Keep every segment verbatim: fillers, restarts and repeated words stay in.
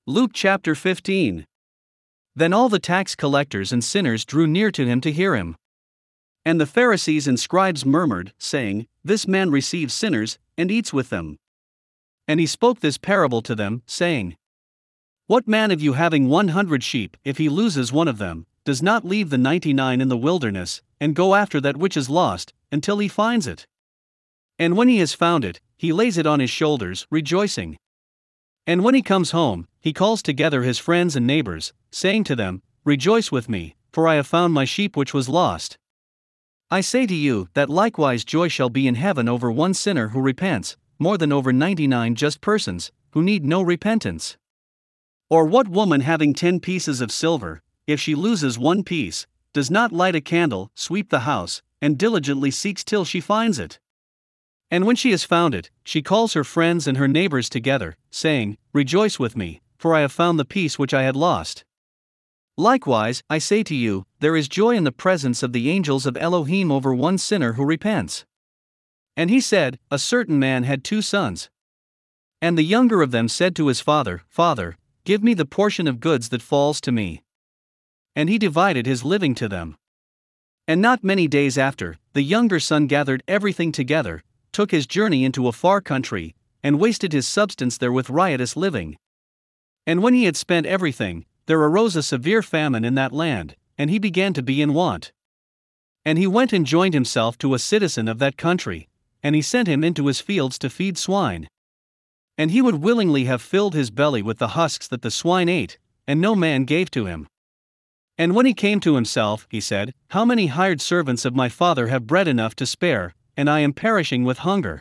Luke chapter fifteen. Then all the tax collectors and sinners drew near to him to hear him. And the Pharisees and scribes murmured, saying, This man receives sinners, and eats with them. And he spoke this parable to them, saying, What man of you having one hundred sheep, if he loses one of them, does not leave the ninety-nine in the wilderness, and go after that which is lost, until he finds it? And when he has found it, he lays it on his shoulders, rejoicing. And when he comes home, he calls together his friends and neighbors, saying to them, Rejoice with me, for I have found my sheep which was lost. I say to you that likewise joy shall be in heaven over one sinner who repents, more than over ninety-nine just persons, who need no repentance. Or what woman having ten pieces of silver, if she loses one piece, does not light a candle, sweep the house, and diligently seeks till she finds it? And when she has found it, she calls her friends and her neighbors together, saying, Rejoice with me, for I have found the piece which I had lost. Likewise, I say to you, there is joy in the presence of the angels of Elohim over one sinner who repents. And he said, A certain man had two sons. And the younger of them said to his father, Father, give me the portion of goods that falls to me. And he divided his living to them. And not many days after, the younger son gathered everything together, took his journey into a far country, and wasted his substance there with riotous living. And when he had spent everything, there arose a severe famine in that land, and he began to be in want. And he went and joined himself to a citizen of that country, and he sent him into his fields to feed swine. And he would willingly have filled his belly with the husks that the swine ate, and no man gave to him. And when he came to himself, he said, How many hired servants of my father have bread enough to spare, and I am perishing with hunger?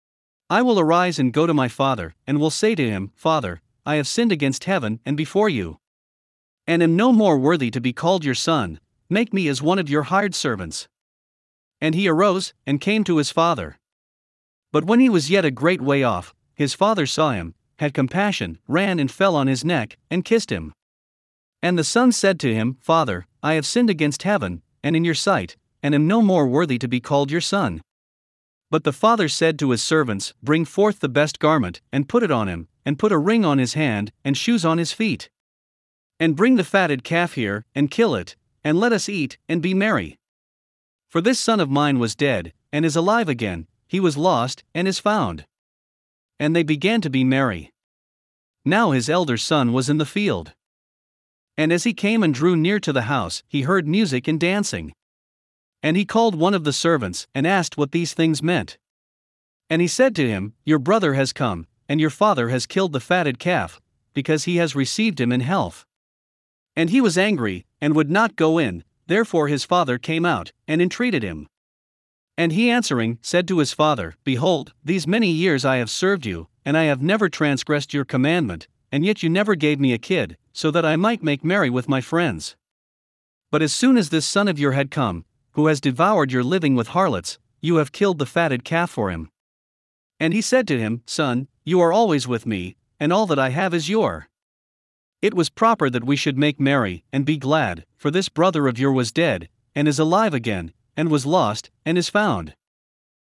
I will arise and go to my father, and will say to him, Father, I have sinned against heaven and before you, and am no more worthy to be called your son. Make me as one of your hired servants. And he arose, and came to his father. But when he was yet a great way off, his father saw him, had compassion, ran and fell on his neck, and kissed him. And the son said to him, Father, I have sinned against heaven, and in your sight, and am no more worthy to be called your son. But the father said to his servants, Bring forth the best garment, and put it on him, and put a ring on his hand, and shoes on his feet. And bring the fatted calf here, and kill it, and let us eat, and be merry. For this son of mine was dead, and is alive again, he was lost, and is found. And they began to be merry. Now his elder son was in the field. And as he came and drew near to the house, he heard music and dancing. And he called one of the servants, and asked what these things meant. And he said to him, Your brother has come, and your father has killed the fatted calf, because he has received him in health. And he was angry, and would not go in, therefore his father came out, and entreated him. And he answering, said to his father, Behold, these many years I have served you, and I have never transgressed your commandment, and yet you never gave me a kid, so that I might make merry with my friends. But as soon as this son of yours had come, who has devoured your living with harlots, you have killed the fatted calf for him. And he said to him, Son, you are always with me, and all that I have is yours. It was proper that we should make merry, and be glad, for this brother of yours was dead, and is alive again, and was lost, and is found.